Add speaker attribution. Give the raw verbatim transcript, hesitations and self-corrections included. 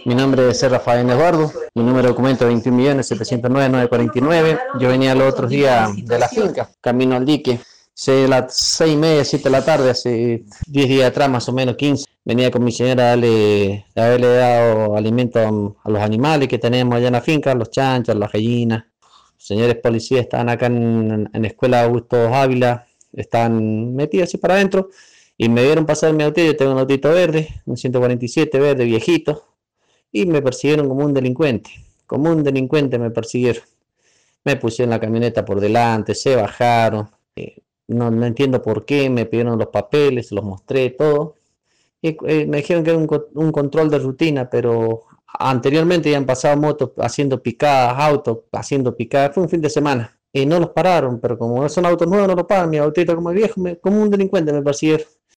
Speaker 1: Mi nombre es Rafael Eduardo, mi número de documento es veintiún millones setecientos nueve mil novecientos cuarenta y nueve. Yo venía los otros días de la finca, camino al dique. Se las seis y media, siete de la tarde, hace diez días atrás, más o menos quince. Venía con mi señora a darle, a haberle dado alimento a, a los animales que tenemos allá en la finca, los chanchos, las gallinas. Los señores policías estaban acá en, en la escuela Augusto Ávila, están metidos así para adentro y me vieron pasar mi autito. Yo tengo un autito verde, un ciento cuarenta y siete verde, viejito, y me persiguieron como un delincuente. Como un delincuente me persiguieron. Me pusieron la camioneta por delante, se bajaron. Eh, no, no entiendo por qué, me pidieron los papeles, los mostré, todo. Y, eh, me dijeron que era un, un control de rutina, pero anteriormente ya han pasado motos haciendo picadas, autos haciendo picadas. Fue un fin de semana. Y no los pararon, pero como son autos nuevos, no los paran. Mi autito como viejo, me, como un delincuente me persiguieron.